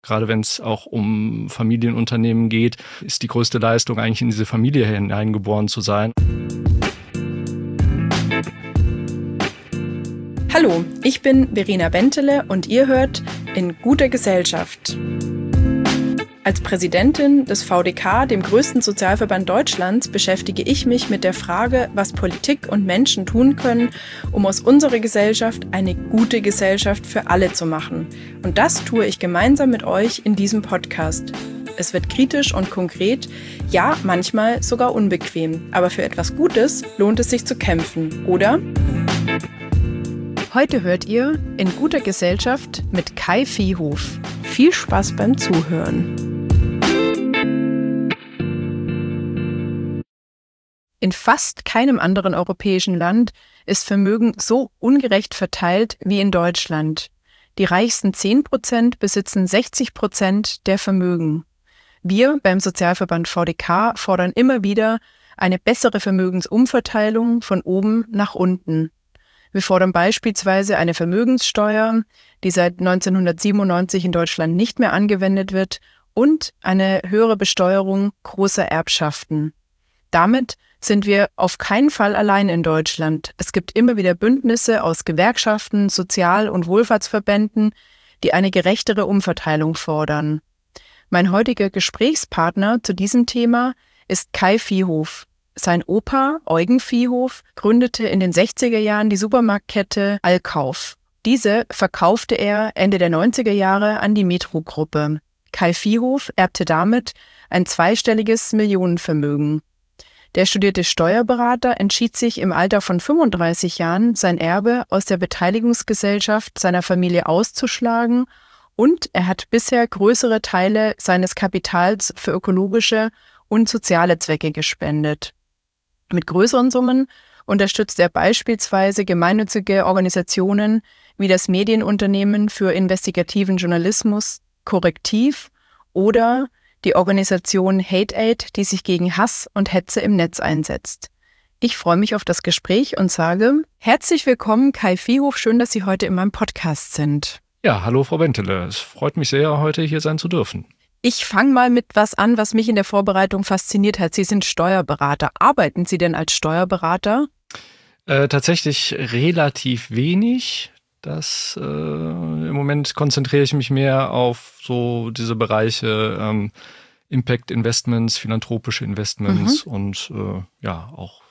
Gerade wenn es auch um Familienunternehmen geht, ist die größte Leistung eigentlich in diese Familie hineingeboren zu sein. Hallo, ich bin Verena Bentele und ihr hört In guter Gesellschaft. Als Präsidentin des VDK, dem größten Sozialverband Deutschlands, beschäftige ich mich mit der Frage, was Politik und Menschen tun können, um aus unserer Gesellschaft eine gute Gesellschaft für alle zu machen. Und das tue ich gemeinsam mit euch in diesem Podcast. Es wird kritisch und konkret, ja, manchmal sogar unbequem. Aber für etwas Gutes lohnt es sich zu kämpfen, oder? Heute hört ihr In guter Gesellschaft mit Kai Viehhof. Viel Spaß beim Zuhören. In fast keinem anderen europäischen Land ist Vermögen so ungerecht verteilt wie in Deutschland. Die reichsten 10% besitzen 60% der Vermögen. Wir beim Sozialverband VDK fordern immer wieder eine bessere Vermögensumverteilung von oben nach unten. Wir fordern beispielsweise eine Vermögenssteuer, die seit 1997 in Deutschland nicht mehr angewendet wird, und eine höhere Besteuerung großer Erbschaften. Damit sind wir auf keinen Fall allein in Deutschland. Es gibt immer wieder Bündnisse aus Gewerkschaften, Sozial- und Wohlfahrtsverbänden, die eine gerechtere Umverteilung fordern. Mein heutiger Gesprächspartner zu diesem Thema ist Kai Viehhof. Sein Opa, Eugen Viehhof, gründete in den 60er Jahren die Supermarktkette Allkauf. Diese verkaufte er Ende der 90er Jahre an die Metro-Gruppe. Kai Viehhof erbte damit ein zweistelliges Millionenvermögen. Der studierte Steuerberater entschied sich im Alter von 35 Jahren, sein Erbe aus der Beteiligungsgesellschaft seiner Familie auszuschlagen, und er hat bisher größere Teile seines Kapitals für ökologische und soziale Zwecke gespendet. Mit größeren Summen unterstützt er beispielsweise gemeinnützige Organisationen wie das Medienunternehmen für investigativen Journalismus Korrektiv oder die Organisation Hate Aid, die sich gegen Hass und Hetze im Netz einsetzt. Ich freue mich auf das Gespräch und sage herzlich willkommen, Kai Viehhof. Schön, dass Sie heute in meinem Podcast sind. Ja, hallo Frau Bentele. Es freut mich sehr, heute hier sein zu dürfen. Ich fange mal mit was an, was mich in der Vorbereitung fasziniert hat. Sie sind Steuerberater. Arbeiten Sie denn als Steuerberater? Tatsächlich relativ wenig. Im Moment konzentriere ich mich mehr auf so diese Bereiche Impact Investments, philanthropische Investments und auch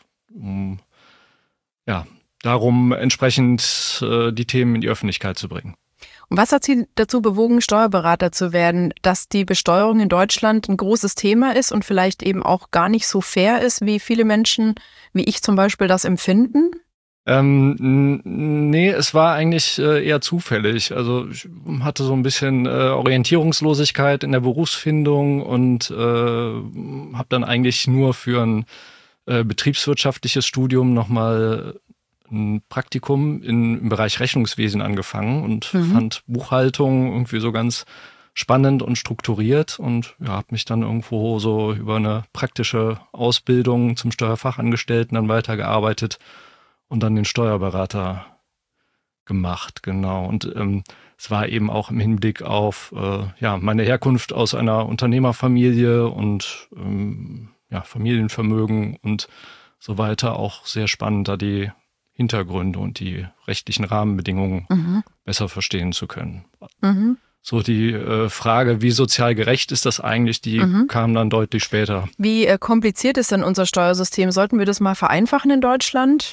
darum entsprechend die Themen in die Öffentlichkeit zu bringen. Und was hat Sie dazu bewogen, Steuerberater zu werden? Dass die Besteuerung in Deutschland ein großes Thema ist und vielleicht eben auch gar nicht so fair ist, wie viele Menschen, wie ich zum Beispiel, das empfinden? Nee, es war eigentlich eher zufällig. Also ich hatte so ein bisschen Orientierungslosigkeit in der Berufsfindung und habe dann eigentlich nur für ein betriebswirtschaftliches Studium nochmal ein Praktikum im Bereich Rechnungswesen angefangen und fand Buchhaltung irgendwie so ganz spannend und strukturiert und habe mich dann irgendwo so über eine praktische Ausbildung zum Steuerfachangestellten dann weitergearbeitet und dann den Steuerberater gemacht, genau. Und es war eben auch im Hinblick auf meine Herkunft aus einer Unternehmerfamilie und Familienvermögen und so weiter auch sehr spannend, da die Hintergründe und die rechtlichen Rahmenbedingungen besser verstehen zu können. So die Frage, wie sozial gerecht ist das eigentlich, die kam dann deutlich später. Wie kompliziert ist denn unser Steuersystem? Sollten wir das mal vereinfachen in Deutschland?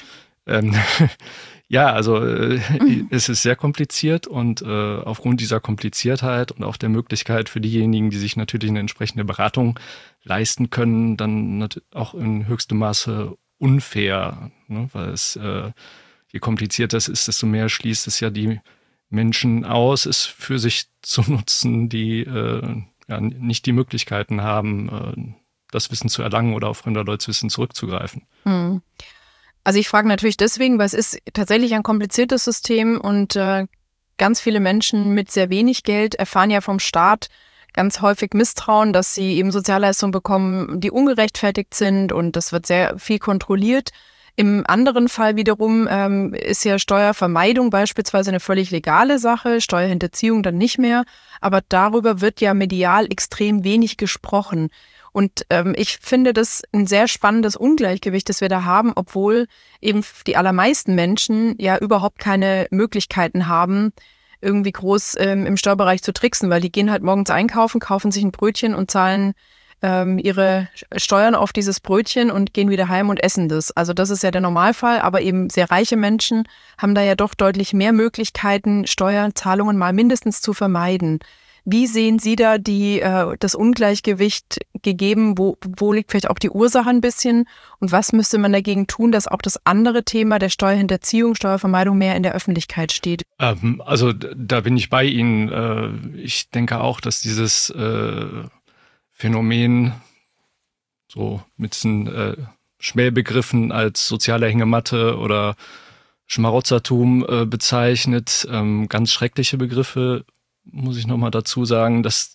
Es ist sehr kompliziert und aufgrund dieser Kompliziertheit und auch der Möglichkeit für diejenigen, die sich natürlich eine entsprechende Beratung leisten können, dann auch in höchstem Maße unfair, ne? Weil es je komplizierter es ist, desto mehr schließt es ja die Menschen aus, es für sich zu nutzen, die nicht die Möglichkeiten haben, das Wissen zu erlangen oder auf fremder Leute Wissen zurückzugreifen. Also ich frage natürlich deswegen, weil es ist tatsächlich ein kompliziertes System und ganz viele Menschen mit sehr wenig Geld erfahren ja vom Staat ganz häufig Misstrauen, dass sie eben Sozialleistungen bekommen, die ungerechtfertigt sind, und das wird sehr viel kontrolliert. Im anderen Fall wiederum ist ja Steuervermeidung beispielsweise eine völlig legale Sache, Steuerhinterziehung dann nicht mehr. Aber darüber wird ja medial extrem wenig gesprochen. Und ich finde das ein sehr spannendes Ungleichgewicht, das wir da haben, obwohl eben die allermeisten Menschen ja überhaupt keine Möglichkeiten haben, irgendwie groß im Steuerbereich zu tricksen, weil die gehen halt morgens einkaufen, kaufen sich ein Brötchen und zahlen ihre Steuern auf dieses Brötchen und gehen wieder heim und essen das. Also das ist ja der Normalfall, aber eben sehr reiche Menschen haben da ja doch deutlich mehr Möglichkeiten, Steuerzahlungen mal mindestens zu vermeiden. Wie sehen Sie da das Ungleichgewicht gegeben? Wo liegt vielleicht auch die Ursache ein bisschen? Und was müsste man dagegen tun, dass auch das andere Thema der Steuerhinterziehung, Steuervermeidung mehr in der Öffentlichkeit steht? Also da bin ich bei Ihnen. Ich denke auch, dass dieses Phänomen so mit diesen Schmähbegriffen als soziale Hängematte oder Schmarotzertum bezeichnet. Ganz schreckliche Begriffe, muss ich nochmal dazu sagen, dass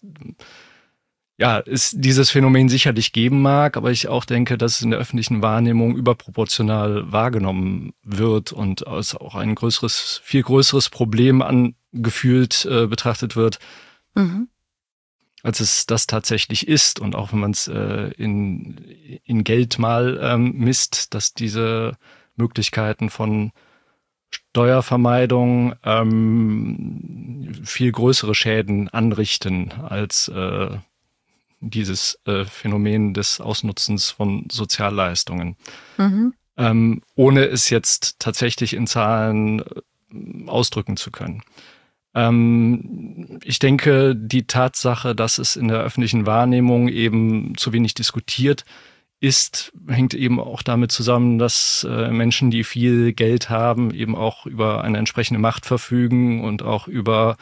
es dieses Phänomen sicherlich geben mag, aber ich auch denke, dass es in der öffentlichen Wahrnehmung überproportional wahrgenommen wird und als auch ein viel größeres Problem angefühlt betrachtet wird. Mhm. Als es das tatsächlich ist. Und auch wenn man es in Geld mal misst, dass diese Möglichkeiten von Steuervermeidung viel größere Schäden anrichten als dieses Phänomen des Ausnutzens von Sozialleistungen. Mhm. Ohne es jetzt tatsächlich in Zahlen ausdrücken zu können. Ich denke, die Tatsache, dass es in der öffentlichen Wahrnehmung eben zu wenig diskutiert ist, hängt eben auch damit zusammen, dass Menschen, die viel Geld haben, eben auch über eine entsprechende Macht verfügen und auch über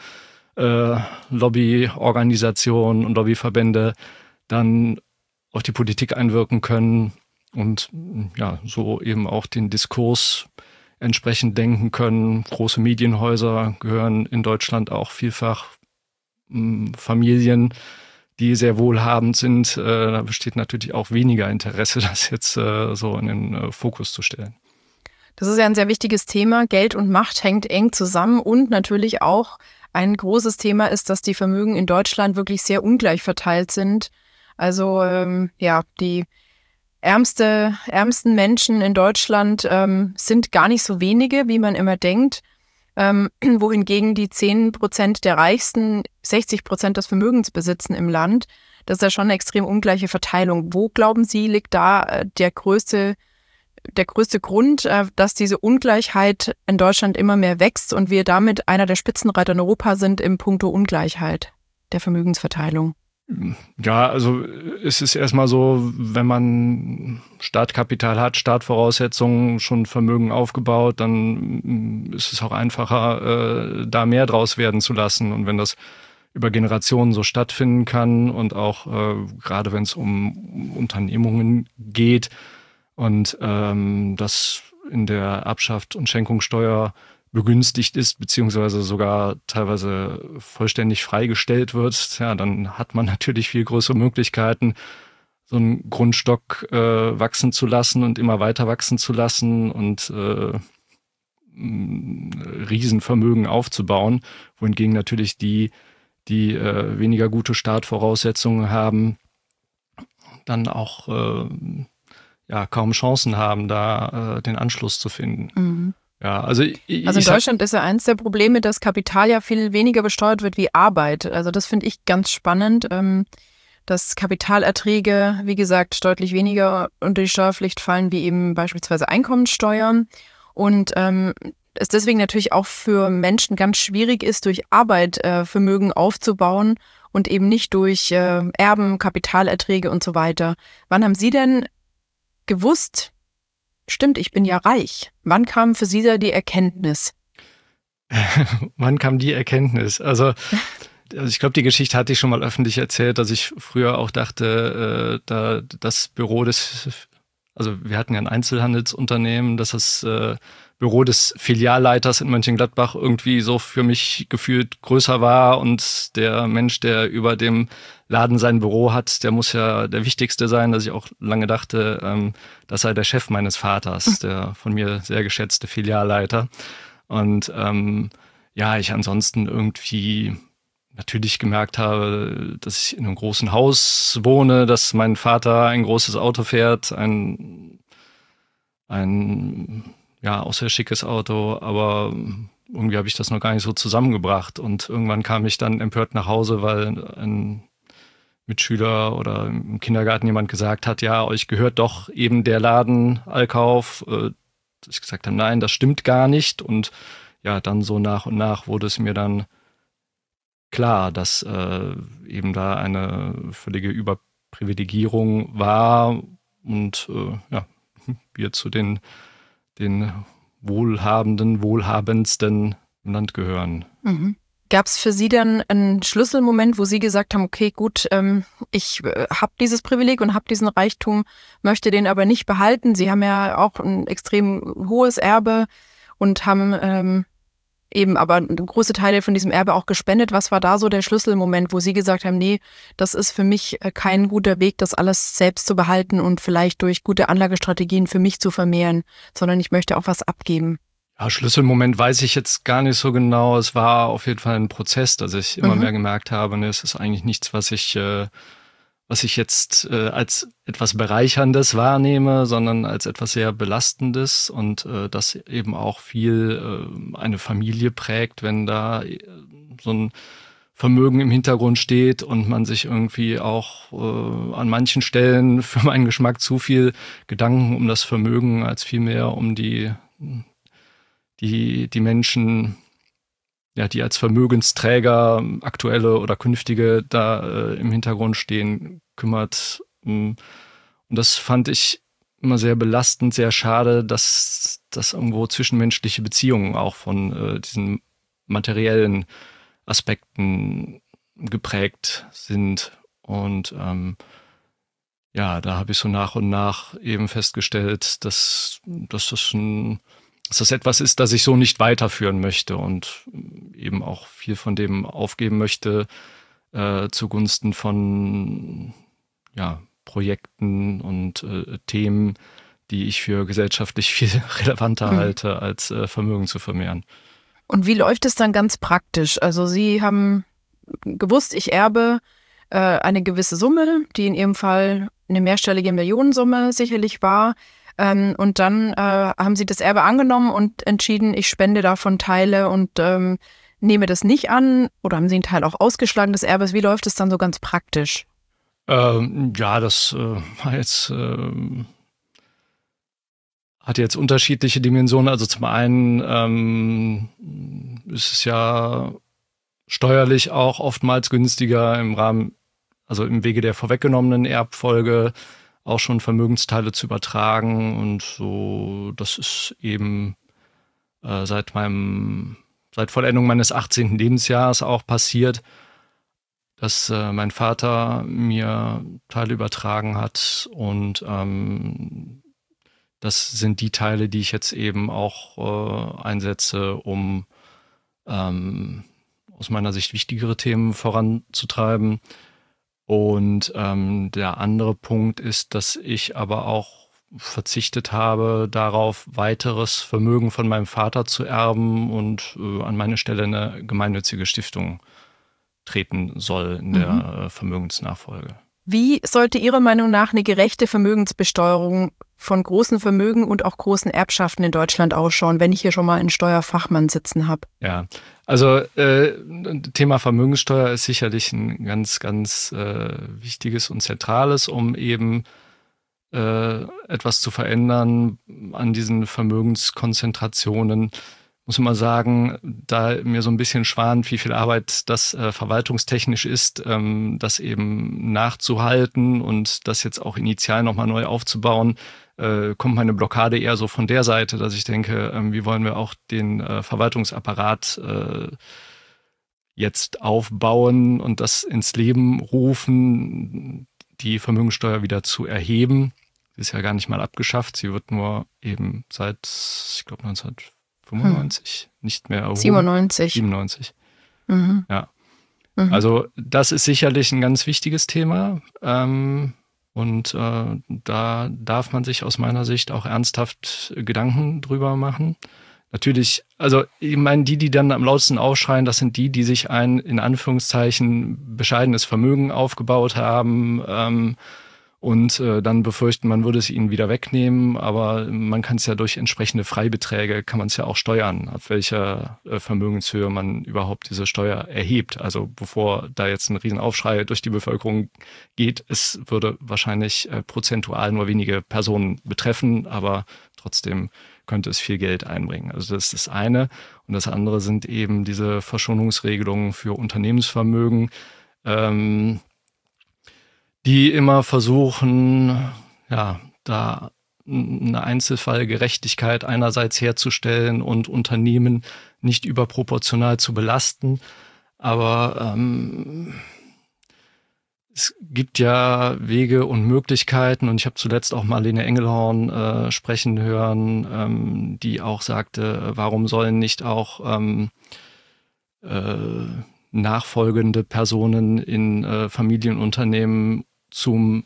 Lobbyorganisationen und Lobbyverbände dann auf die Politik einwirken können und so eben auch den Diskurs entsprechend denken können. Große Medienhäuser gehören in Deutschland auch vielfach Familien, die sehr wohlhabend sind. Da besteht natürlich auch weniger Interesse, das jetzt so in den Fokus zu stellen. Das ist ja ein sehr wichtiges Thema. Geld und Macht hängt eng zusammen und natürlich auch ein großes Thema ist, dass die Vermögen in Deutschland wirklich sehr ungleich verteilt sind. Also die ärmsten Menschen in Deutschland sind gar nicht so wenige, wie man immer denkt, wohingegen die 10% der Reichsten 60% des Vermögens besitzen im Land. Das ist ja schon eine extrem ungleiche Verteilung. Wo, glauben Sie, liegt da der größte Grund, dass diese Ungleichheit in Deutschland immer mehr wächst und wir damit einer der Spitzenreiter in Europa sind im Puncto Ungleichheit der Vermögensverteilung? Ja, also es ist erstmal so, wenn man Startkapital hat, Startvoraussetzungen, schon Vermögen aufgebaut, dann ist es auch einfacher, da mehr draus werden zu lassen. Und wenn das über Generationen so stattfinden kann und auch gerade wenn es um Unternehmungen geht und das in der Erbschaft und Schenkungssteuer begünstigt ist, beziehungsweise sogar teilweise vollständig freigestellt wird, dann hat man natürlich viel größere Möglichkeiten, so einen Grundstock wachsen zu lassen und immer weiter wachsen zu lassen und Riesenvermögen aufzubauen, wohingegen natürlich die weniger gute Startvoraussetzungen haben, dann auch kaum Chancen haben, da den Anschluss zu finden. Mhm. Ja, also in Deutschland ist ja eins der Probleme, dass Kapital ja viel weniger besteuert wird wie Arbeit. Also das finde ich ganz spannend, dass Kapitalerträge, wie gesagt, deutlich weniger unter die Steuerpflicht fallen, wie eben beispielsweise Einkommensteuern. Und es deswegen natürlich auch für Menschen ganz schwierig ist, durch Arbeit Vermögen aufzubauen und eben nicht durch Erben, Kapitalerträge und so weiter. Wann haben Sie denn gewusst, stimmt, ich bin ja reich? Wann kam für Sie da die Erkenntnis? Wann kam die Erkenntnis? Also ich glaube, die Geschichte hatte ich schon mal öffentlich erzählt, dass ich früher auch dachte, das Büro des Also wir hatten ja ein Einzelhandelsunternehmen, dass das Büro des Filialleiters in Mönchengladbach irgendwie so für mich gefühlt größer war und der Mensch, der über dem Laden sein Büro hat, der muss ja der Wichtigste sein, dass ich auch lange dachte, das sei der Chef meines Vaters, der von mir sehr geschätzte Filialleiter. Und ich ansonsten irgendwie natürlich gemerkt habe, dass ich in einem großen Haus wohne, dass mein Vater ein großes Auto fährt, ein auch sehr schickes Auto, aber irgendwie habe ich das noch gar nicht so zusammengebracht. Und irgendwann kam ich dann empört nach Hause, weil ein Mitschüler oder im Kindergarten jemand gesagt hat, ja, euch gehört doch eben der Laden Allkauf. Dass ich gesagt habe, nein, das stimmt gar nicht. Und ja, dann so nach und nach wurde es mir dann klar, dass eben da eine völlige Überprivilegierung war und wir zu den wohlhabendsten im Land gehören. Mhm. Gab es für Sie dann einen Schlüsselmoment, wo Sie gesagt haben, okay, gut, ich habe dieses Privileg und habe diesen Reichtum, möchte den aber nicht behalten. Sie haben ja auch ein extrem hohes Erbe und haben eben aber große Teile von diesem Erbe auch gespendet. Was war da so der Schlüsselmoment, wo Sie gesagt haben, nee, das ist für mich kein guter Weg, das alles selbst zu behalten und vielleicht durch gute Anlagestrategien für mich zu vermehren, sondern ich möchte auch was abgeben? Ja, Schlüsselmoment weiß ich jetzt gar nicht so genau. Es war auf jeden Fall ein Prozess, dass ich immer mehr gemerkt habe, ne, es ist eigentlich nichts, was ich jetzt als etwas Bereicherndes wahrnehme, sondern als etwas sehr Belastendes und das eben auch viel eine Familie prägt, wenn da so ein Vermögen im Hintergrund steht und man sich irgendwie auch an manchen Stellen für meinen Geschmack zu viel Gedanken um das Vermögen als vielmehr um die Menschen, ja, die als Vermögensträger, aktuelle oder künftige, da im Hintergrund stehen, kümmert. Und das fand ich immer sehr belastend, sehr schade, dass das irgendwo zwischenmenschliche Beziehungen auch von diesen materiellen Aspekten geprägt sind. Und da habe ich so nach und nach eben festgestellt, dass das etwas ist, das ich so nicht weiterführen möchte und eben auch viel von dem aufgeben möchte zugunsten von Projekten und Themen, die ich für gesellschaftlich viel relevanter halte, als Vermögen zu vermehren. Und wie läuft es dann ganz praktisch? Also Sie haben gewusst, ich erbe eine gewisse Summe, die in Ihrem Fall eine mehrstellige Millionensumme sicherlich war. Und dann haben Sie das Erbe angenommen und entschieden, ich spende davon Teile und nehme das nicht an. Oder haben Sie einen Teil auch ausgeschlagen des Erbes? Wie läuft es dann so ganz praktisch? Das war jetzt hat jetzt unterschiedliche Dimensionen. Also zum einen ist es ja steuerlich auch oftmals günstiger im Wege der vorweggenommenen Erbfolge auch schon Vermögensteile zu übertragen. Und so, das ist eben seit Vollendung meines 18. Lebensjahres auch passiert, dass mein Vater mir Teile übertragen hat und das sind die Teile, die ich jetzt eben auch einsetze, um aus meiner Sicht wichtigere Themen voranzutreiben. Und der andere Punkt ist, dass ich aber auch verzichtet habe, darauf weiteres Vermögen von meinem Vater zu erben und an meine Stelle eine gemeinnützige Stiftung treten soll in der Vermögensnachfolge. Wie sollte Ihrer Meinung nach eine gerechte Vermögensbesteuerung von großen Vermögen und auch großen Erbschaften in Deutschland ausschauen, wenn ich hier schon mal einen Steuerfachmann sitzen habe? Ja, also Thema Vermögenssteuer ist sicherlich ein ganz, ganz wichtiges und zentrales, um eben etwas zu verändern an diesen Vermögenskonzentrationen. Muss man sagen, da mir so ein bisschen schwant, wie viel Arbeit das verwaltungstechnisch ist, das eben nachzuhalten und das jetzt auch initial nochmal neu aufzubauen, kommt meine Blockade eher so von der Seite, dass ich denke, wie wollen wir auch den Verwaltungsapparat jetzt aufbauen und das ins Leben rufen, die Vermögensteuer wieder zu erheben. Sie ist ja gar nicht mal abgeschafft. Sie wird nur eben seit, ich glaube, 1995 nicht mehr erhoben. 97. Mhm. Ja. Also das ist sicherlich ein ganz wichtiges Thema. Und da darf man sich aus meiner Sicht auch ernsthaft Gedanken drüber machen. Natürlich, also ich meine, die dann am lautesten aufschreien, das sind die sich ein, in Anführungszeichen, bescheidenes Vermögen aufgebaut haben und dann befürchten, man würde es ihnen wieder wegnehmen, aber man kann es ja durch entsprechende Freibeträge, kann man es ja auch steuern, ab welcher Vermögenshöhe man überhaupt diese Steuer erhebt. Also bevor da jetzt ein Riesenaufschrei durch die Bevölkerung geht, es würde wahrscheinlich prozentual nur wenige Personen betreffen, aber trotzdem könnte es viel Geld einbringen. Also das ist das eine. Und das andere sind eben diese Verschonungsregelungen für Unternehmensvermögen, die immer versuchen, ja, da eine Einzelfallgerechtigkeit einerseits herzustellen und Unternehmen nicht überproportional zu belasten. Aber es gibt ja Wege und Möglichkeiten, und ich habe zuletzt auch Marlene Engelhorn sprechen hören, die auch sagte, warum sollen nicht auch nachfolgende Personen in Familienunternehmen zum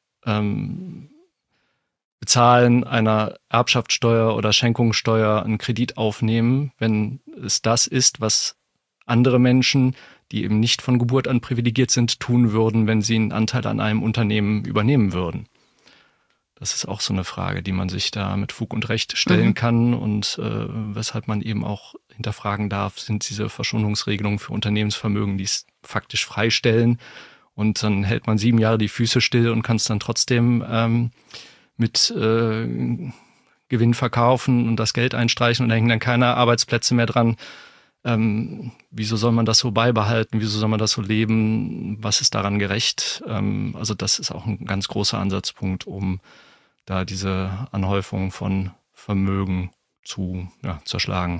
Bezahlen einer Erbschaftssteuer oder Schenkungssteuer einen Kredit aufnehmen, wenn es das ist, was andere Menschen, die eben nicht von Geburt an privilegiert sind, tun würden, wenn sie einen Anteil an einem Unternehmen übernehmen würden. Das ist auch so eine Frage, die man sich da mit Fug und Recht stellen kann und weshalb man eben auch hinterfragen darf, sind diese Verschonungsregelungen für Unternehmensvermögen, die es faktisch freistellen, und dann hält man 7 Jahre die Füße still und kann es dann trotzdem mit Gewinn verkaufen und das Geld einstreichen und da hängen dann keine Arbeitsplätze mehr dran. Wieso soll man das so beibehalten? Wieso soll man das so leben? Was ist daran gerecht? Also das ist auch ein ganz großer Ansatzpunkt, um da diese Anhäufung von Vermögen zu zerschlagen.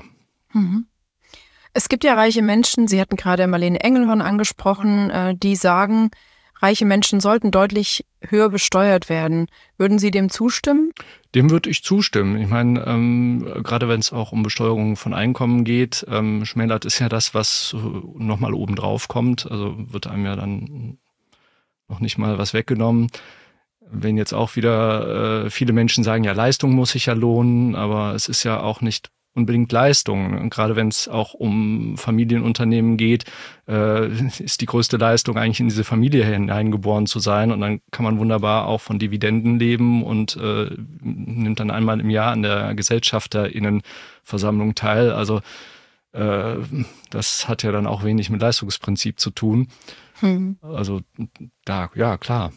Es gibt ja reiche Menschen, Sie hatten gerade Marlene Engelhorn angesprochen, die sagen, reiche Menschen sollten deutlich höher besteuert werden. Würden Sie dem zustimmen? Dem würde ich zustimmen. Ich meine, gerade wenn es auch um Besteuerung von Einkommen geht, schmälert ist ja das, was nochmal obendrauf kommt. Also wird einem ja dann noch nicht mal was weggenommen. Wenn jetzt auch wieder viele Menschen sagen, ja, Leistung muss sich ja lohnen, aber es ist ja auch nicht unbedingt Leistung. Und gerade wenn es auch um Familienunternehmen geht, ist die größte Leistung eigentlich in diese Familie hineingeboren zu sein. Und dann kann man wunderbar auch von Dividenden leben und nimmt dann einmal im Jahr an der GesellschafterInnenversammlung teil. Also das hat ja dann auch wenig mit Leistungsprinzip zu tun. Also da, ja klar,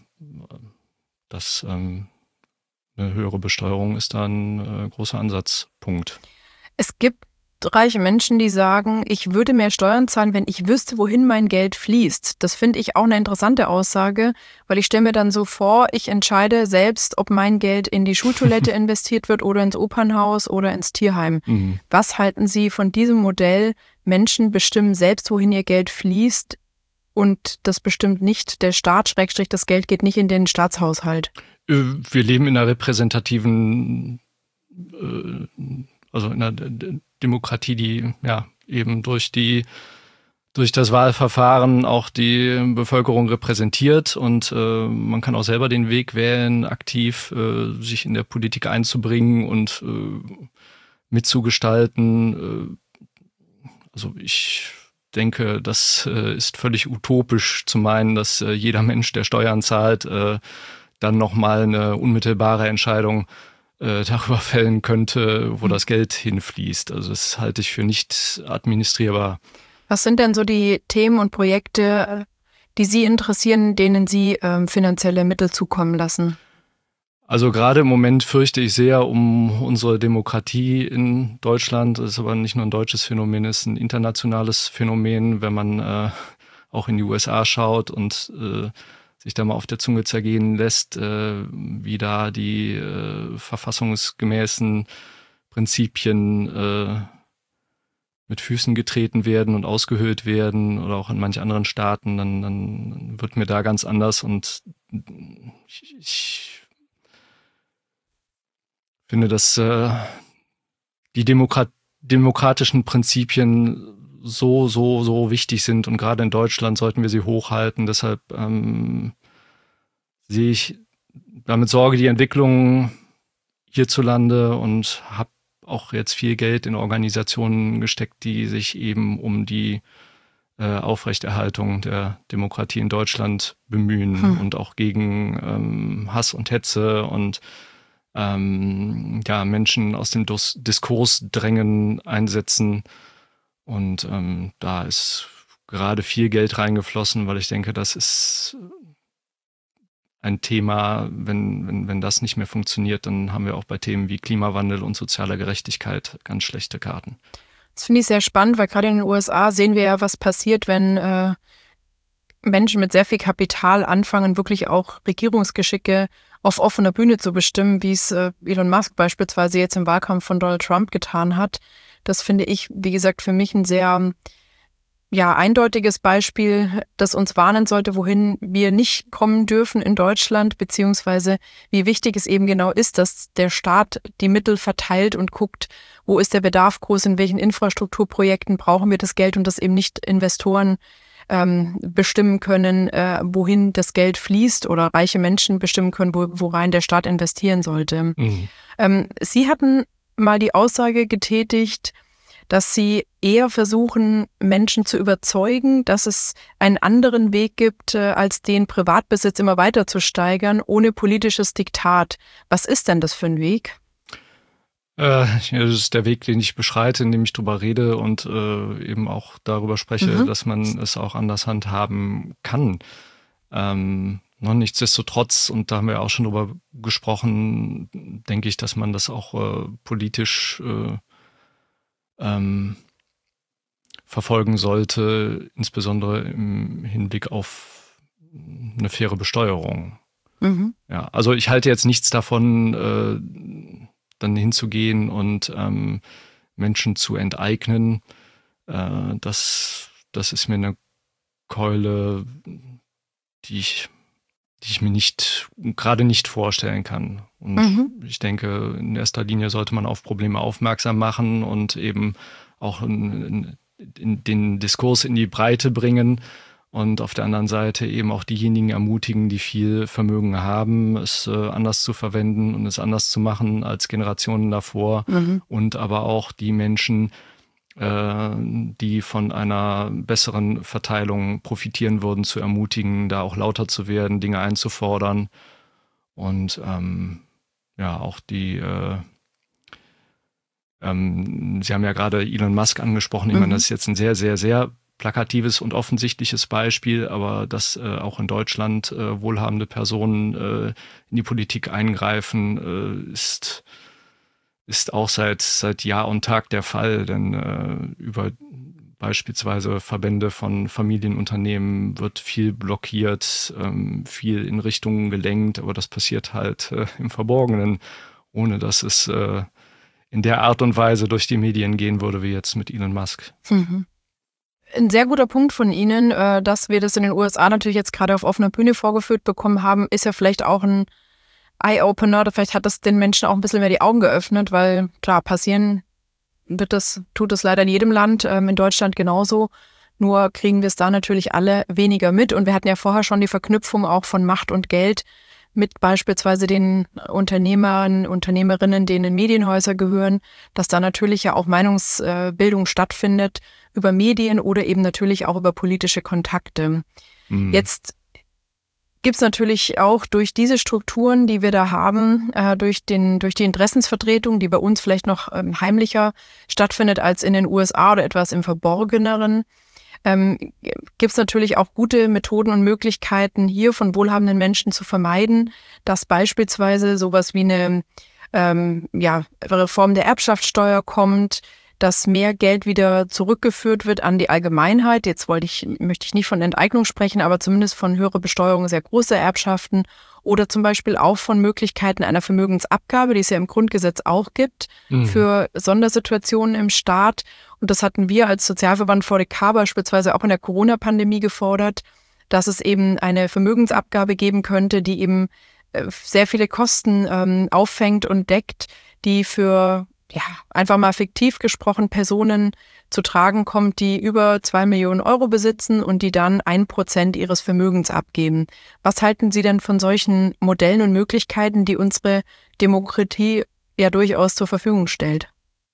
das eine höhere Besteuerung ist da ein großer Ansatzpunkt. Es gibt reiche Menschen, die sagen, ich würde mehr Steuern zahlen, wenn ich wüsste, wohin mein Geld fließt. Das finde ich auch eine interessante Aussage, weil ich stelle mir dann so vor, ich entscheide selbst, ob mein Geld in die Schultoilette investiert wird oder ins Opernhaus oder ins Tierheim. Was halten Sie von diesem Modell? Menschen bestimmen selbst, wohin ihr Geld fließt, und das bestimmt nicht der Staat, / das Geld geht nicht in den Staatshaushalt. Wir leben in einer repräsentativen also in einer Demokratie, die ja eben durch das Wahlverfahren auch die Bevölkerung repräsentiert, und man kann auch selber den Weg wählen, aktiv sich in der Politik einzubringen und mitzugestalten. Also ich denke, das ist völlig utopisch zu meinen, dass jeder Mensch, der Steuern zahlt, dann nochmal eine unmittelbare Entscheidung darüber fällen könnte, wo das Geld hinfließt. Also das halte ich für nicht administrierbar. Was sind denn so die Themen und Projekte, die Sie interessieren, denen Sie finanzielle Mittel zukommen lassen? Also gerade im Moment fürchte ich sehr um unsere Demokratie in Deutschland. Das ist aber nicht nur ein deutsches Phänomen, es ist ein internationales Phänomen, wenn man auch in die USA schaut und sich da mal auf der Zunge zergehen lässt, wie da die verfassungsgemäßen Prinzipien mit Füßen getreten werden und ausgehöhlt werden, oder auch in manchen anderen Staaten, dann wird mir da ganz anders, und ich finde, dass die demokratischen Prinzipien so wichtig sind und gerade in Deutschland sollten wir sie hochhalten. Deshalb sehe ich damit Sorge die Entwicklung hierzulande und habe auch jetzt viel Geld in Organisationen gesteckt, die sich eben um die Aufrechterhaltung der Demokratie in Deutschland bemühen und auch gegen Hass und Hetze und Menschen aus dem Diskurs drängen, einsetzen. Und da ist gerade viel Geld reingeflossen, weil ich denke, das ist ein Thema, wenn das nicht mehr funktioniert, dann haben wir auch bei Themen wie Klimawandel und sozialer Gerechtigkeit ganz schlechte Karten. Das finde ich sehr spannend, weil gerade in den USA sehen wir ja, was passiert, wenn Menschen mit sehr viel Kapital anfangen, wirklich auch Regierungsgeschicke auf offener Bühne zu bestimmen, wie es Elon Musk beispielsweise jetzt im Wahlkampf von Donald Trump getan hat. Das finde ich, wie gesagt, für mich ein sehr eindeutiges Beispiel, das uns warnen sollte, wohin wir nicht kommen dürfen in Deutschland, beziehungsweise wie wichtig es eben genau ist, dass der Staat die Mittel verteilt und guckt, wo ist der Bedarf groß, in welchen Infrastrukturprojekten brauchen wir das Geld und dass eben nicht Investoren bestimmen können, wohin das Geld fließt oder reiche Menschen bestimmen können, worein der Staat investieren sollte. Sie hatten mal die Aussage getätigt, dass Sie eher versuchen, Menschen zu überzeugen, dass es einen anderen Weg gibt, als den Privatbesitz immer weiter zu steigern, ohne politisches Diktat. Was ist denn das für ein Weg? Das ist der Weg, den ich beschreite, indem ich drüber rede und eben auch darüber spreche, dass man es auch anders handhaben kann. Nichtsdestotrotz, und da haben wir auch schon drüber gesprochen, denke ich, dass man das auch politisch verfolgen sollte, insbesondere im Hinblick auf eine faire Besteuerung. Ja, also ich halte jetzt nichts davon, dann hinzugehen und Menschen zu enteignen. Das ist mir eine Keule, die ich mir gerade nicht vorstellen kann. Und ich denke, in erster Linie sollte man auf Probleme aufmerksam machen und eben auch in den Diskurs in die Breite bringen und auf der anderen Seite eben auch diejenigen ermutigen, die viel Vermögen haben, es anders zu verwenden und es anders zu machen als Generationen davor und aber auch die Menschen, die von einer besseren Verteilung profitieren würden, zu ermutigen, da auch lauter zu werden, Dinge einzufordern und auch die Sie haben ja gerade Elon Musk angesprochen. Ich meine, das ist jetzt ein sehr, sehr, sehr plakatives und offensichtliches Beispiel, aber dass auch in Deutschland wohlhabende Personen in die Politik eingreifen, ist auch seit Jahr und Tag der Fall, denn über beispielsweise Verbände von Familienunternehmen wird viel blockiert, viel in Richtungen gelenkt, aber das passiert halt im Verborgenen, ohne dass es in der Art und Weise durch die Medien gehen würde, wie jetzt mit Elon Musk. Ein sehr guter Punkt von Ihnen, dass wir das in den USA natürlich jetzt gerade auf offener Bühne vorgeführt bekommen haben, ist ja vielleicht auch ein Eye-Opener, oder vielleicht hat das den Menschen auch ein bisschen mehr die Augen geöffnet, weil klar, passieren tut es leider in jedem Land, in Deutschland genauso, nur kriegen wir es da natürlich alle weniger mit und wir hatten ja vorher schon die Verknüpfung auch von Macht und Geld mit beispielsweise den Unternehmern, Unternehmerinnen, denen Medienhäuser gehören, dass da natürlich ja auch Meinungsbildung stattfindet über Medien oder eben natürlich auch über politische Kontakte. Jetzt gibt es natürlich auch durch diese Strukturen, die wir da haben, durch die Interessensvertretung, die bei uns vielleicht noch heimlicher stattfindet als in den USA oder etwas im Verborgeneren, gibt es natürlich auch gute Methoden und Möglichkeiten, hier von wohlhabenden Menschen zu vermeiden, dass beispielsweise sowas wie eine Reform der Erbschaftssteuer kommt, dass mehr Geld wieder zurückgeführt wird an die Allgemeinheit. Jetzt möchte ich nicht von Enteignung sprechen, aber zumindest von höherer Besteuerung sehr großer Erbschaften oder zum Beispiel auch von Möglichkeiten einer Vermögensabgabe, die es ja im Grundgesetz auch gibt, für Sondersituationen im Staat. Und das hatten wir als Sozialverband VDK beispielsweise auch in der Corona-Pandemie gefordert, dass es eben eine Vermögensabgabe geben könnte, die eben sehr viele Kosten auffängt und deckt, die für, einfach mal fiktiv gesprochen, Personen zu tragen kommt, die über 2 Millionen Euro besitzen und die dann 1% ihres Vermögens abgeben. Was halten Sie denn von solchen Modellen und Möglichkeiten, die unsere Demokratie ja durchaus zur Verfügung stellt?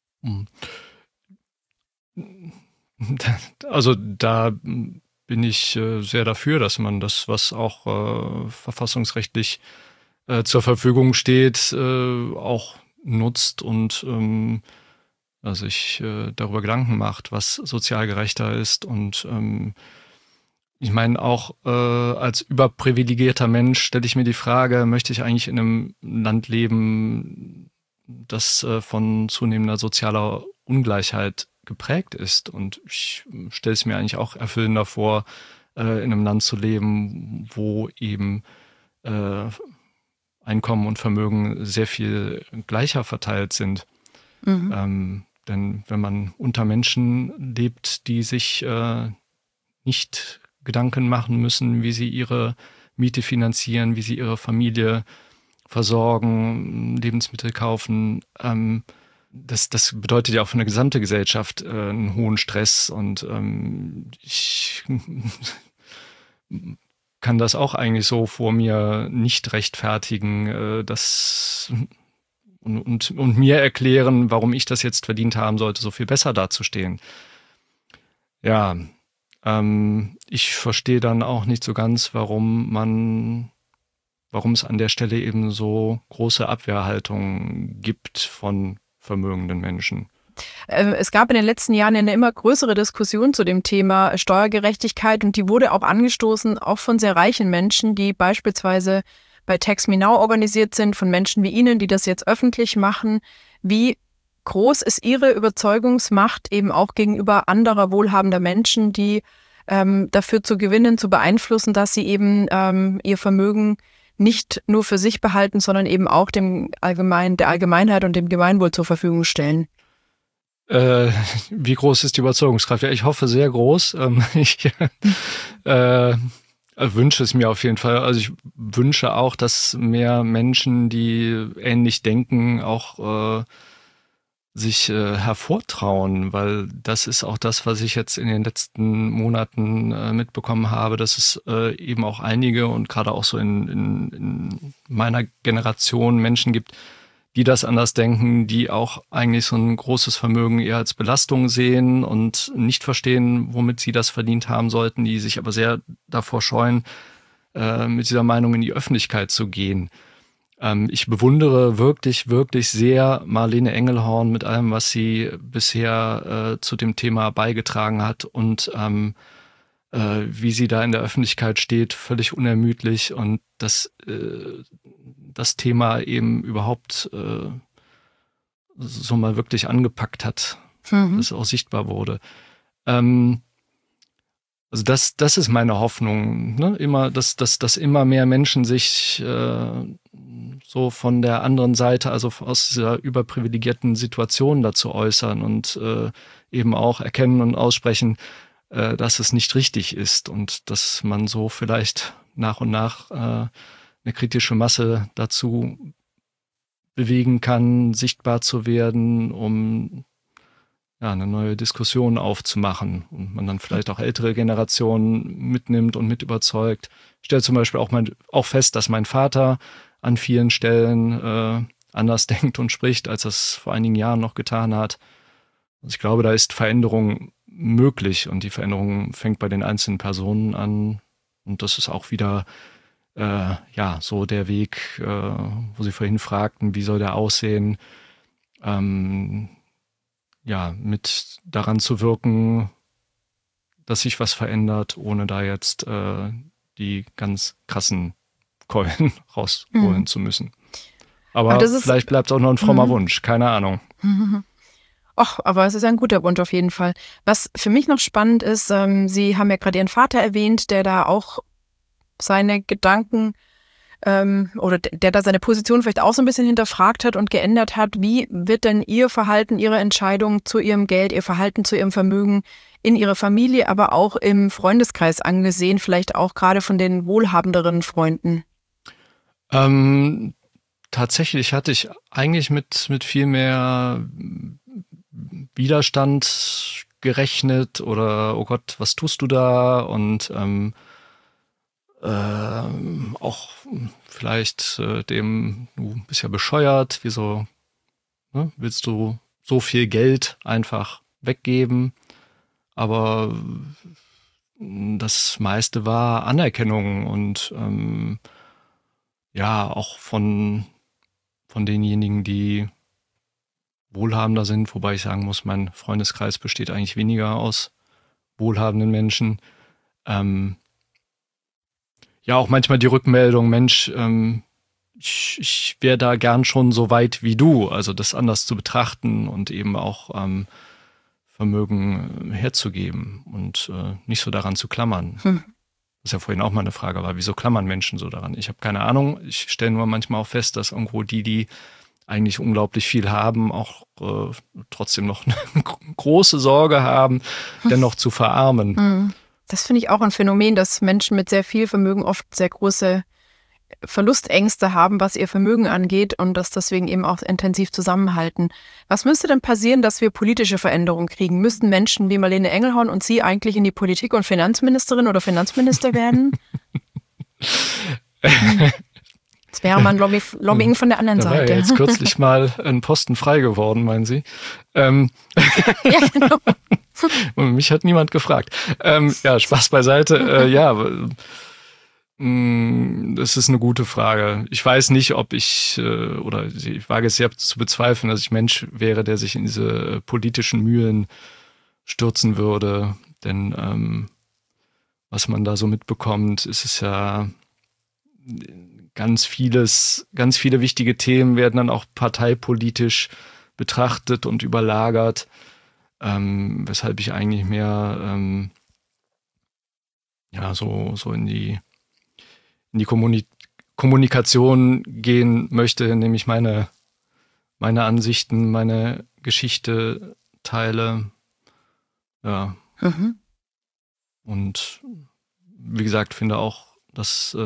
Also da bin ich sehr dafür, dass man das, was auch verfassungsrechtlich zur Verfügung steht, auch nutzt und sich darüber Gedanken macht, was sozial gerechter ist. Und ich meine, auch als überprivilegierter Mensch stelle ich mir die Frage, möchte ich eigentlich in einem Land leben, das von zunehmender sozialer Ungleichheit geprägt ist. Und ich stelle es mir eigentlich auch erfüllender vor, in einem Land zu leben, wo eben Einkommen und Vermögen sehr viel gleicher verteilt sind. Denn wenn man unter Menschen lebt, die sich nicht Gedanken machen müssen, wie sie ihre Miete finanzieren, wie sie ihre Familie versorgen, Lebensmittel kaufen, das bedeutet ja auch für eine gesamte Gesellschaft einen hohen Stress. Und ich kann das auch eigentlich so vor mir nicht rechtfertigen, und mir erklären, warum ich das jetzt verdient haben sollte, so viel besser dazustehen. Ja, ich verstehe dann auch nicht so ganz, warum es an der Stelle eben so große Abwehrhaltung gibt von vermögenden Menschen. Es gab in den letzten Jahren eine immer größere Diskussion zu dem Thema Steuergerechtigkeit und die wurde auch angestoßen, auch von sehr reichen Menschen, die beispielsweise bei Tax Me Now organisiert sind, von Menschen wie Ihnen, die das jetzt öffentlich machen. Wie groß ist Ihre Überzeugungsmacht eben auch gegenüber anderer wohlhabender Menschen, die dafür zu gewinnen, zu beeinflussen, dass sie eben ihr Vermögen nicht nur für sich behalten, sondern eben auch der Allgemeinheit und dem Gemeinwohl zur Verfügung stellen? Wie groß ist die Überzeugungskraft? Ja, ich hoffe sehr groß. Ich wünsche es mir auf jeden Fall. Also ich wünsche auch, dass mehr Menschen, die ähnlich denken, auch sich hervortrauen, weil das ist auch das, was ich jetzt in den letzten Monaten mitbekommen habe, dass es eben auch einige und gerade auch so in meiner Generation Menschen gibt, die das anders denken, die auch eigentlich so ein großes Vermögen eher als Belastung sehen und nicht verstehen, womit sie das verdient haben sollten, die sich aber sehr davor scheuen, mit dieser Meinung in die Öffentlichkeit zu gehen. Ich bewundere wirklich, wirklich sehr Marlene Engelhorn mit allem, was sie bisher zu dem Thema beigetragen hat und wie sie da in der Öffentlichkeit steht, völlig unermüdlich und das Thema eben überhaupt so mal wirklich angepackt hat, dass es auch sichtbar wurde. Also das ist meine Hoffnung, ne? Immer, dass immer mehr Menschen sich so von der anderen Seite, also aus dieser überprivilegierten Situation dazu äußern und eben auch erkennen und aussprechen, dass es nicht richtig ist und dass man so vielleicht nach und nach eine kritische Masse dazu bewegen kann, sichtbar zu werden, um eine neue Diskussion aufzumachen und man dann vielleicht auch ältere Generationen mitnimmt und mit überzeugt. Ich stelle zum Beispiel auch fest, dass mein Vater an vielen Stellen anders denkt und spricht, als er es vor einigen Jahren noch getan hat. Also ich glaube, da ist Veränderung möglich und die Veränderung fängt bei den einzelnen Personen an und das ist auch wieder so der Weg, wo Sie vorhin fragten, wie soll der aussehen, mit daran zu wirken, dass sich was verändert, ohne da jetzt die ganz krassen Keulen rausholen zu müssen. Aber vielleicht bleibt es auch noch ein frommer Wunsch, keine Ahnung. Och, aber es ist ein guter Wunsch auf jeden Fall. Was für mich noch spannend ist, Sie haben ja gerade Ihren Vater erwähnt, der da auch seine Gedanken oder der da seine Position vielleicht auch so ein bisschen hinterfragt hat und geändert hat. Wie wird denn Ihr Verhalten, Ihre Entscheidung zu Ihrem Geld, Ihr Verhalten zu Ihrem Vermögen in Ihrer Familie, aber auch im Freundeskreis angesehen, vielleicht auch gerade von den wohlhabenderen Freunden? Tatsächlich hatte ich eigentlich mit viel mehr Widerstand gerechnet oder oh Gott, was tust du da? Und auch vielleicht du bist ja bescheuert, wieso willst du so viel Geld einfach weggeben? Aber das meiste war Anerkennung und auch von denjenigen, die wohlhabender sind, wobei ich sagen muss, mein Freundeskreis besteht eigentlich weniger aus wohlhabenden Menschen. Auch manchmal die Rückmeldung, Mensch, ich wäre da gern schon so weit wie du, also das anders zu betrachten und eben auch Vermögen herzugeben und nicht so daran zu klammern. Was ja vorhin auch mal eine Frage war, wieso klammern Menschen so daran? Ich habe keine Ahnung, ich stelle nur manchmal auch fest, dass irgendwo die eigentlich unglaublich viel haben, auch trotzdem noch eine große Sorge haben, dennoch zu verarmen. Das finde ich auch ein Phänomen, dass Menschen mit sehr viel Vermögen oft sehr große Verlustängste haben, was ihr Vermögen angeht und das deswegen eben auch intensiv zusammenhalten. Was müsste denn passieren, dass wir politische Veränderungen kriegen? Müssten Menschen wie Marlene Engelhorn und Sie eigentlich in die Politik und Finanzministerin oder Finanzminister werden? Das wäre mal ein Lobbying von der anderen da Seite. War ja jetzt kürzlich mal ein Posten frei geworden, meinen Sie? Ja, genau. Mich hat niemand gefragt. Spaß beiseite. Das ist eine gute Frage. Ich weiß nicht, ob ich wage es sehr zu bezweifeln, dass ich Mensch wäre, der sich in diese politischen Mühlen stürzen würde. Denn was man da so mitbekommt, ist es ja ganz viele wichtige Themen werden dann auch parteipolitisch betrachtet und überlagert, weshalb ich eigentlich mehr so in die Kommunikation gehen möchte, indem ich meine Ansichten, meine Geschichte teile. Ja. Und wie gesagt, finde auch, dass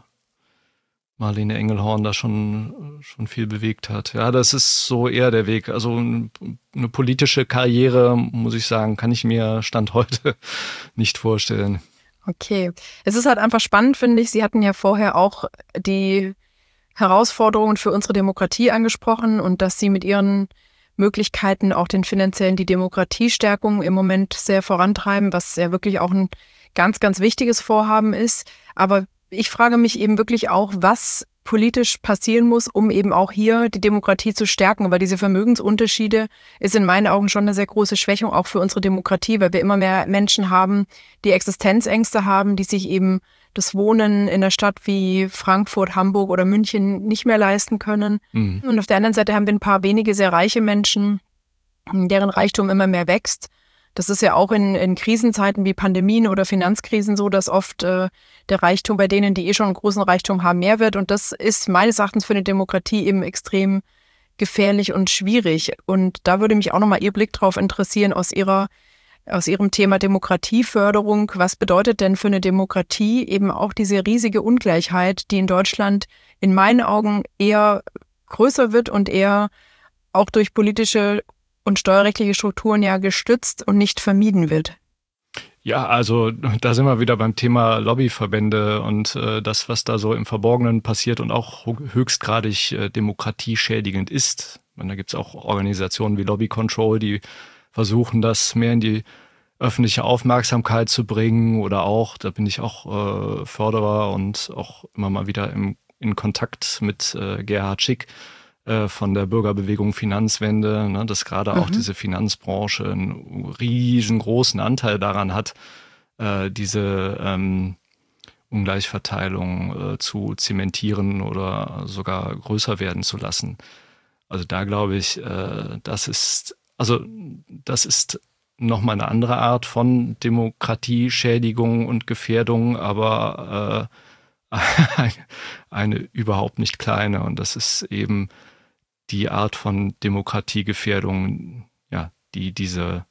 Marlene Engelhorn da schon viel bewegt hat. Ja, das ist so eher der Weg. Also eine politische Karriere, muss ich sagen, kann ich mir Stand heute nicht vorstellen. Okay. Es ist halt einfach spannend, finde ich. Sie hatten ja vorher auch die Herausforderungen für unsere Demokratie angesprochen und dass Sie mit Ihren Möglichkeiten auch die Demokratiestärkung im Moment sehr vorantreiben, was ja wirklich auch ein ganz, ganz wichtiges Vorhaben ist. Aber ich frage mich eben wirklich auch, was politisch passieren muss, um eben auch hier die Demokratie zu stärken. Weil diese Vermögensunterschiede ist in meinen Augen schon eine sehr große Schwächung auch für unsere Demokratie, weil wir immer mehr Menschen haben, die Existenzängste haben, die sich eben das Wohnen in einer Stadt wie Frankfurt, Hamburg oder München nicht mehr leisten können. Und auf der anderen Seite haben wir ein paar wenige sehr reiche Menschen, deren Reichtum immer mehr wächst. Das ist ja auch in Krisenzeiten wie Pandemien oder Finanzkrisen so, dass oft der Reichtum bei denen, die schon einen großen Reichtum haben, mehr wird. Und das ist meines Erachtens für eine Demokratie eben extrem gefährlich und schwierig. Und da würde mich auch nochmal Ihr Blick drauf interessieren aus Ihrem Thema Demokratieförderung. Was bedeutet denn für eine Demokratie eben auch diese riesige Ungleichheit, die in Deutschland in meinen Augen eher größer wird und eher auch durch politische und steuerrechtliche Strukturen ja gestützt und nicht vermieden wird? Ja, also da sind wir wieder beim Thema Lobbyverbände und das, was da so im Verborgenen passiert und auch höchstgradig demokratieschädigend ist. Und da gibt es auch Organisationen wie Lobby Control, die versuchen, das mehr in die öffentliche Aufmerksamkeit zu bringen oder auch, da bin ich auch Förderer und auch immer mal wieder in Kontakt mit Gerhard Schick von der Bürgerbewegung Finanzwende, ne, dass gerade auch diese Finanzbranche einen riesengroßen Anteil daran hat, diese Ungleichverteilung zu zementieren oder sogar größer werden zu lassen. Also da glaube ich, das ist nochmal eine andere Art von Demokratieschädigung und Gefährdung, aber eine überhaupt nicht kleine. Und das ist eben die Art von Demokratiegefährdung, ja, die diese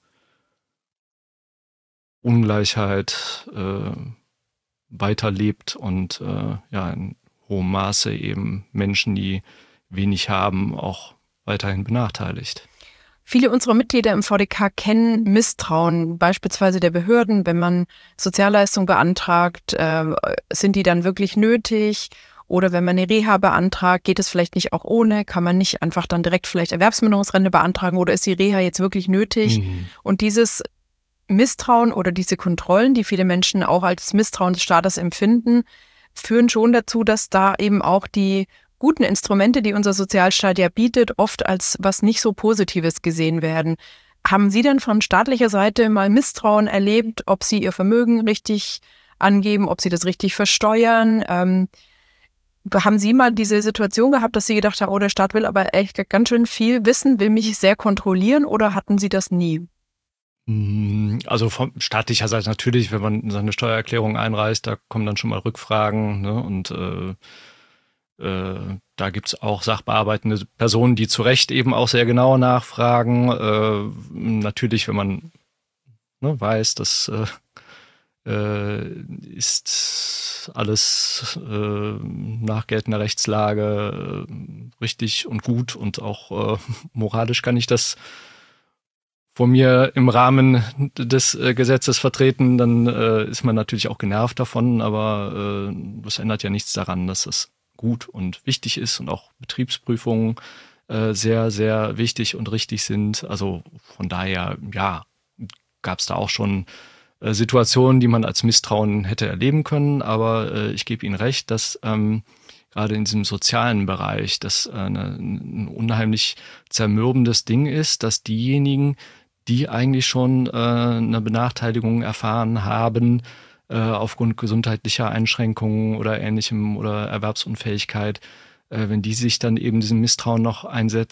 Ungleichheit weiterlebt und in hohem Maße eben Menschen, die wenig haben, auch weiterhin benachteiligt. Viele unserer Mitglieder im VDK kennen Misstrauen, beispielsweise der Behörden, wenn man Sozialleistungen beantragt, sind die dann wirklich nötig? Oder wenn man eine Reha beantragt, geht es vielleicht nicht auch ohne? Kann man nicht einfach dann direkt vielleicht Erwerbsminderungsrente beantragen oder ist die Reha jetzt wirklich nötig? Und dieses Misstrauen oder diese Kontrollen, die viele Menschen auch als Misstrauen des Staates empfinden, führen schon dazu, dass da eben auch die guten Instrumente, die unser Sozialstaat ja bietet, oft als was nicht so Positives gesehen werden. Haben Sie denn von staatlicher Seite mal Misstrauen erlebt, ob Sie Ihr Vermögen richtig angeben, ob Sie das richtig versteuern? Haben Sie mal diese Situation gehabt, dass Sie gedacht haben, oh, der Staat will aber echt ganz schön viel wissen, will mich sehr kontrollieren, oder hatten Sie das nie? Also von staatlicher Seite natürlich, wenn man seine Steuererklärung einreicht, da kommen dann schon mal Rückfragen, ne? Und da gibt es auch sachbearbeitende Personen, die zu Recht eben auch sehr genau nachfragen. Natürlich, wenn man weiß, das ist alles nach geltender Rechtslage richtig und gut und auch moralisch kann ich das vor mir im Rahmen des Gesetzes vertreten, dann ist man natürlich auch genervt davon, aber das ändert ja nichts daran, dass es gut und wichtig ist und auch Betriebsprüfungen sehr, sehr wichtig und richtig sind. Also von daher, ja, gab es da auch schon Situationen, die man als Misstrauen hätte erleben können, aber ich gebe Ihnen recht, dass gerade in diesem sozialen Bereich das ein unheimlich zermürbendes Ding ist, dass diejenigen, die eigentlich schon eine Benachteiligung erfahren haben, aufgrund gesundheitlicher Einschränkungen oder Ähnlichem oder Erwerbsunfähigkeit, wenn die sich dann eben diesem Misstrauen noch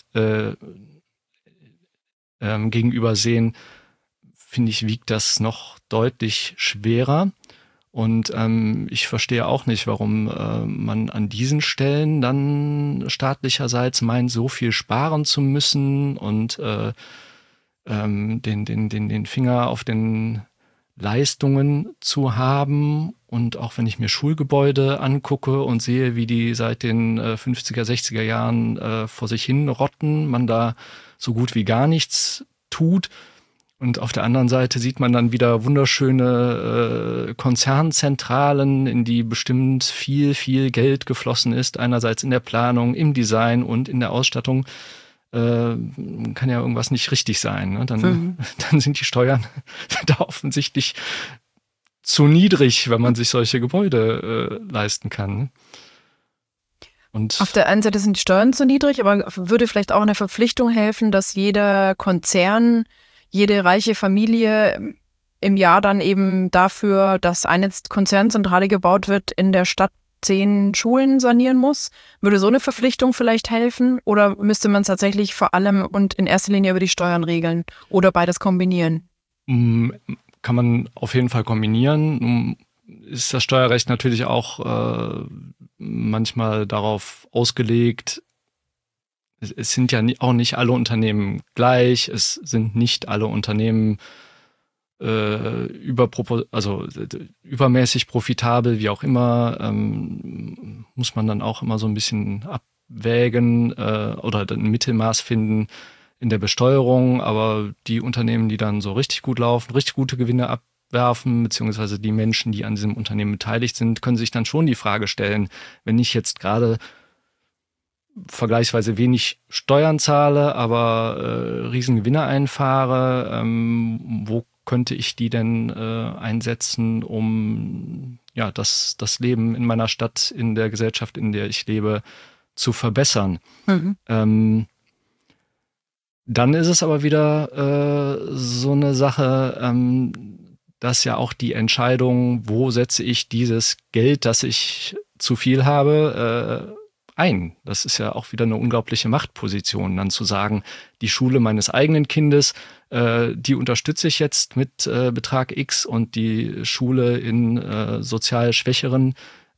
gegenüber sehen, finde ich, wiegt das noch deutlich schwerer. Und ich verstehe auch nicht, warum man an diesen Stellen dann staatlicherseits meint, so viel sparen zu müssen und den Finger auf den Leistungen zu haben. Und auch wenn ich mir Schulgebäude angucke und sehe, wie die seit den 50er, 60er Jahren vor sich hin rotten, man da so gut wie gar nichts tut. Und auf der anderen Seite sieht man dann wieder wunderschöne Konzernzentralen, in die bestimmt viel, viel Geld geflossen ist. Einerseits in der Planung, im Design und in der Ausstattung. Kann ja irgendwas nicht richtig sein. Ne? Dann sind die Steuern da offensichtlich zu niedrig, wenn man sich solche Gebäude leisten kann. Ne? Und auf der einen Seite sind die Steuern zu niedrig, aber würde vielleicht auch eine Verpflichtung helfen, dass jeder Konzern, jede reiche Familie im Jahr dann eben dafür, dass eine Konzernzentrale gebaut wird, in der Stadt 10 Schulen sanieren muss? Würde so eine Verpflichtung vielleicht helfen? Oder müsste man es tatsächlich vor allem und in erster Linie über die Steuern regeln? Oder beides kombinieren? Kann man auf jeden Fall kombinieren. Ist das Steuerrecht natürlich auch manchmal darauf ausgelegt, es sind ja auch nicht alle Unternehmen gleich, es sind nicht alle Unternehmen übermäßig profitabel, wie auch immer, muss man dann auch immer so ein bisschen abwägen oder ein Mittelmaß finden in der Besteuerung. Aber die Unternehmen, die dann so richtig gut laufen, richtig gute Gewinne abwerfen, beziehungsweise die Menschen, die an diesem Unternehmen beteiligt sind, können sich dann schon die Frage stellen, wenn ich jetzt gerade vergleichsweise wenig Steuern zahle, aber Riesengewinne einfahre, wo könnte ich die denn einsetzen, um ja das Leben in meiner Stadt, in der Gesellschaft, in der ich lebe, zu verbessern. Dann ist es aber wieder so eine Sache, dass ja auch die Entscheidung, wo setze ich dieses Geld, das ich zu viel habe, ein. Das ist ja auch wieder eine unglaubliche Machtposition, dann zu sagen, die Schule meines eigenen Kindes, die unterstütze ich jetzt mit Betrag X und die Schule in sozial schwächeren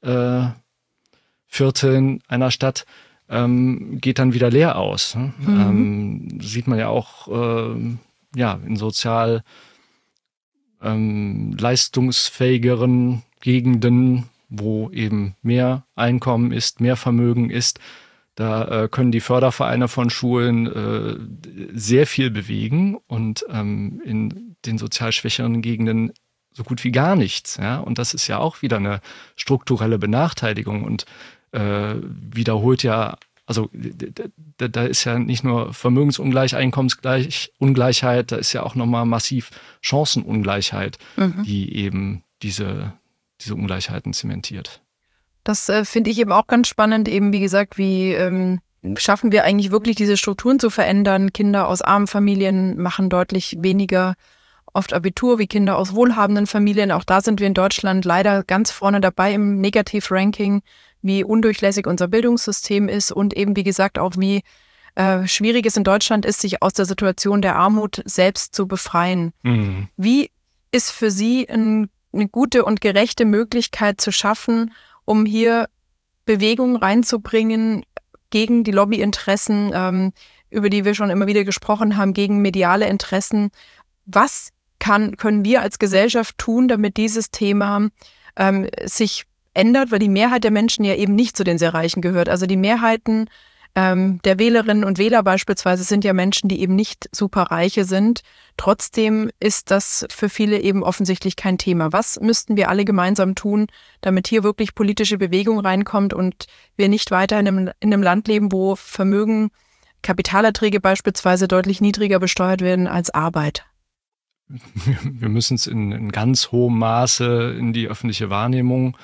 Vierteln einer Stadt geht dann wieder leer aus. Ne? Sieht man ja auch in sozial leistungsfähigeren Gegenden, wo eben mehr Einkommen ist, mehr Vermögen ist. Da können die Fördervereine von Schulen sehr viel bewegen und in den sozial schwächeren Gegenden so gut wie gar nichts. Ja? Und das ist ja auch wieder eine strukturelle Benachteiligung und wiederholt ja, also da ist ja nicht nur Vermögensungleich, Einkommensungleichheit, da ist ja auch nochmal massiv Chancenungleichheit, die eben diese Ungleichheiten zementiert. Das finde ich eben auch ganz spannend, eben wie gesagt, wie schaffen wir eigentlich wirklich diese Strukturen zu verändern. Kinder aus armen Familien machen deutlich weniger oft Abitur wie Kinder aus wohlhabenden Familien. Auch da sind wir in Deutschland leider ganz vorne dabei im Negativ-Ranking, wie undurchlässig unser Bildungssystem ist und eben, wie gesagt, auch wie schwierig es in Deutschland ist, sich aus der Situation der Armut selbst zu befreien. Mhm. Wie ist für Sie eine gute und gerechte Möglichkeit zu schaffen, um hier Bewegung reinzubringen gegen die Lobbyinteressen, über die wir schon immer wieder gesprochen haben, gegen mediale Interessen? Was können wir als Gesellschaft tun, damit dieses Thema sich ändert? Weil die Mehrheit der Menschen ja eben nicht zu den sehr Reichen gehört. Also die Mehrheiten der Wählerinnen und Wähler beispielsweise sind ja Menschen, die eben nicht superreiche sind. Trotzdem ist das für viele eben offensichtlich kein Thema. Was müssten wir alle gemeinsam tun, damit hier wirklich politische Bewegung reinkommt und wir nicht weiter in einem Land leben, wo Vermögen, Kapitalerträge beispielsweise deutlich niedriger besteuert werden als Arbeit? Wir müssen es in ganz hohem Maße in die öffentliche Wahrnehmung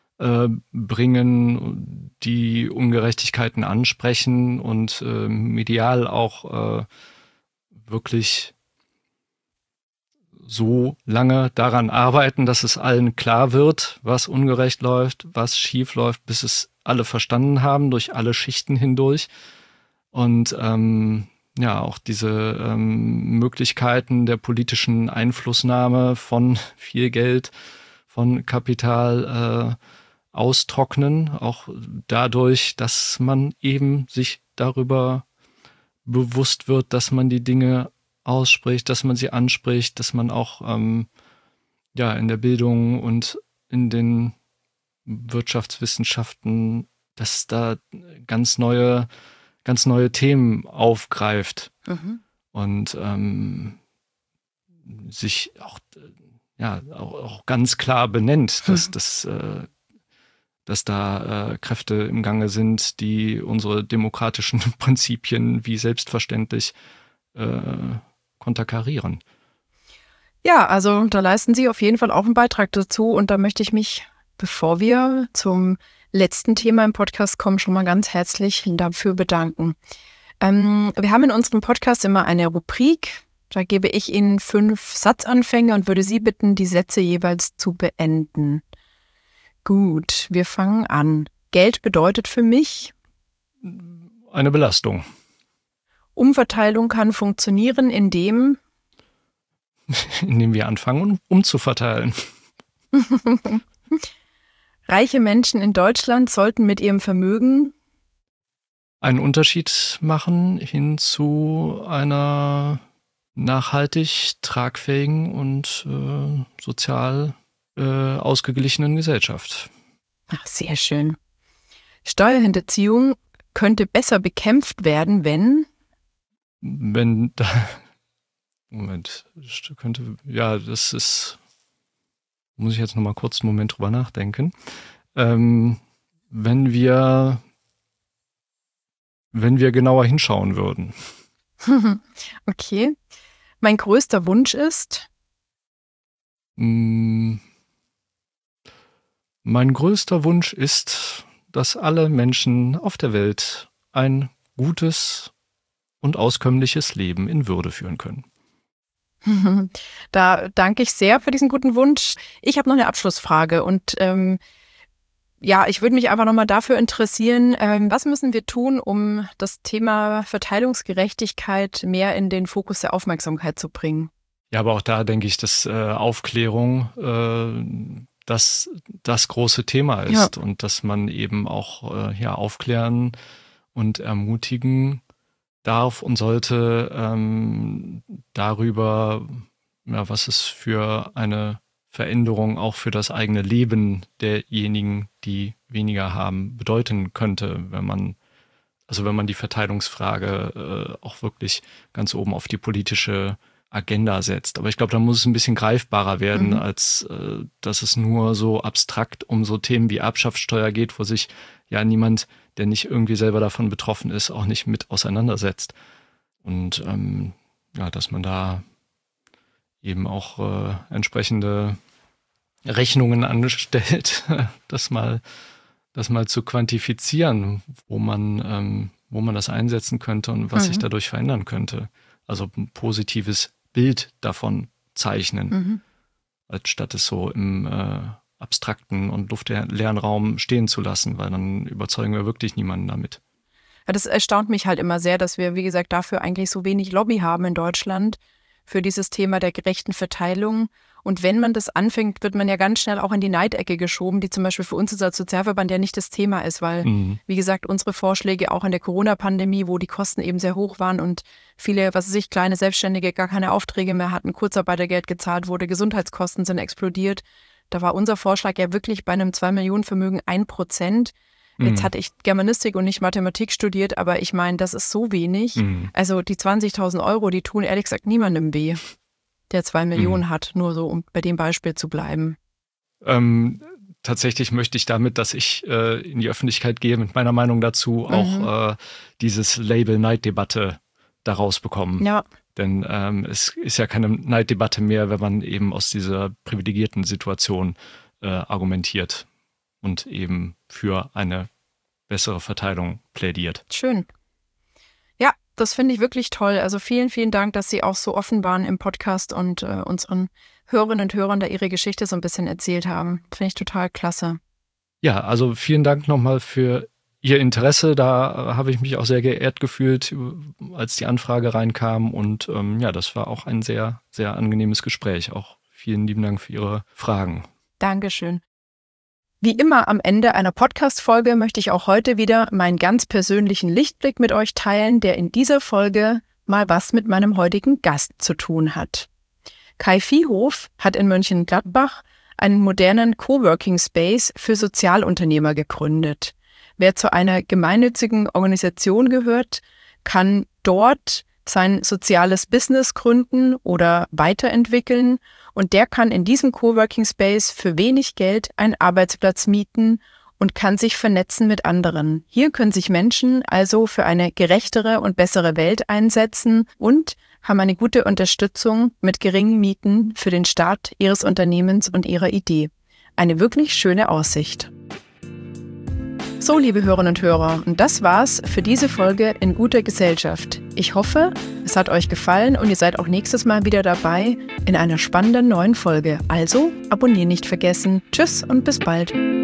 bringen, die Ungerechtigkeiten ansprechen und medial auch wirklich so lange daran arbeiten, dass es allen klar wird, was ungerecht läuft, was schief läuft, bis es alle verstanden haben, durch alle Schichten hindurch. Und auch diese Möglichkeiten der politischen Einflussnahme von viel Geld, von Kapital austrocknen, auch dadurch, dass man eben sich darüber bewusst wird, dass man die Dinge ausspricht, dass man sie anspricht, dass man auch in der Bildung und in den Wirtschaftswissenschaften, dass da ganz neue Themen aufgreift und sich auch ganz klar benennt, dass da Kräfte im Gange sind, die unsere demokratischen Prinzipien wie selbstverständlich konterkarieren. Ja, also da leisten Sie auf jeden Fall auch einen Beitrag dazu und da möchte ich mich, bevor wir zum letzten Thema im Podcast kommen, schon mal ganz herzlich dafür bedanken. Wir haben in unserem Podcast immer eine Rubrik, da gebe ich Ihnen 5 Satzanfänge und würde Sie bitten, die Sätze jeweils zu beenden. Gut, wir fangen an. Geld bedeutet für mich? Eine Belastung. Umverteilung kann funktionieren, indem wir anfangen, umzuverteilen. Reiche Menschen in Deutschland sollten mit ihrem Vermögen einen Unterschied machen hin zu einer nachhaltig tragfähigen und sozial ausgeglichenen Gesellschaft. Ach, sehr schön. Steuerhinterziehung könnte besser bekämpft werden, wenn das ist, muss ich jetzt noch mal kurz einen Moment drüber nachdenken. Wenn wir genauer hinschauen würden. Okay. Mein größter Wunsch ist? Mein größter Wunsch ist, dass alle Menschen auf der Welt ein gutes und auskömmliches Leben in Würde führen können. Da danke ich sehr für diesen guten Wunsch. Ich habe noch eine Abschlussfrage und ich würde mich einfach nochmal dafür interessieren, was müssen wir tun, um das Thema Verteilungsgerechtigkeit mehr in den Fokus der Aufmerksamkeit zu bringen? Ja, aber auch da denke ich, dass Aufklärung das große Thema ist und dass man eben auch aufklären und ermutigen darf und sollte darüber, was es für eine Veränderung auch für das eigene Leben derjenigen, die weniger haben, bedeuten könnte, wenn man die Verteilungsfrage auch wirklich ganz oben auf die politische Agenda setzt. Aber ich glaube, da muss es ein bisschen greifbarer werden, als dass es nur so abstrakt um so Themen wie Erbschaftssteuer geht, wo sich ja niemand, der nicht irgendwie selber davon betroffen ist, auch nicht mit auseinandersetzt. Und dass man da eben auch entsprechende Rechnungen anstellt, das mal zu quantifizieren, wo man das einsetzen könnte und was sich dadurch verändern könnte. Also ein positives Bild davon zeichnen, als statt es so im abstrakten und luftleeren Raum stehen zu lassen, weil dann überzeugen wir wirklich niemanden damit. Ja, das erstaunt mich halt immer sehr, dass wir, wie gesagt, dafür eigentlich so wenig Lobby haben in Deutschland für dieses Thema der gerechten Verteilung. Und wenn man das anfängt, wird man ja ganz schnell auch in die Neidecke geschoben, die zum Beispiel für uns als Sozialverband ja nicht das Thema ist, weil, wie gesagt, unsere Vorschläge auch in der Corona-Pandemie, wo die Kosten eben sehr hoch waren und viele, kleine Selbstständige gar keine Aufträge mehr hatten, Kurzarbeitergeld gezahlt wurde, Gesundheitskosten sind explodiert. Da war unser Vorschlag ja wirklich bei einem 2-Millionen-Vermögen 1%. Jetzt hatte ich Germanistik und nicht Mathematik studiert, aber ich meine, das ist so wenig. Also die 20.000 Euro, die tun ehrlich gesagt niemandem weh, der 2 Millionen hat, nur so, um bei dem Beispiel zu bleiben. Tatsächlich möchte ich damit, dass ich in die Öffentlichkeit gehe, mit meiner Meinung dazu auch dieses Label-Neiddebatte daraus bekommen. Ja. Denn es ist ja keine Neiddebatte mehr, wenn man eben aus dieser privilegierten Situation argumentiert und eben für eine bessere Verteilung plädiert. Schön. Ja, das finde ich wirklich toll. Also vielen, vielen Dank, dass Sie auch so offen waren im Podcast und unseren Hörerinnen und Hörern da Ihre Geschichte so ein bisschen erzählt haben. Finde ich total klasse. Ja, also vielen Dank nochmal für Ihr Interesse. Da habe ich mich auch sehr geehrt gefühlt, als die Anfrage reinkam. Und das war auch ein sehr, sehr angenehmes Gespräch. Auch vielen lieben Dank für Ihre Fragen. Dankeschön. Wie immer am Ende einer Podcast-Folge möchte ich auch heute wieder meinen ganz persönlichen Lichtblick mit euch teilen, der in dieser Folge mal was mit meinem heutigen Gast zu tun hat. Kai Viehhof hat in Mönchengladbach einen modernen Coworking Space für Sozialunternehmer gegründet. Wer zu einer gemeinnützigen Organisation gehört, kann dort sein soziales Business gründen oder weiterentwickeln und der kann in diesem Coworking Space für wenig Geld einen Arbeitsplatz mieten und kann sich vernetzen mit anderen. Hier können sich Menschen also für eine gerechtere und bessere Welt einsetzen und haben eine gute Unterstützung mit geringen Mieten für den Start ihres Unternehmens und ihrer Idee. Eine wirklich schöne Aussicht. So, liebe Hörerinnen und Hörer, und das war's für diese Folge in guter Gesellschaft. Ich hoffe, es hat euch gefallen und ihr seid auch nächstes Mal wieder dabei in einer spannenden neuen Folge. Also, abonnieren nicht vergessen. Tschüss und bis bald.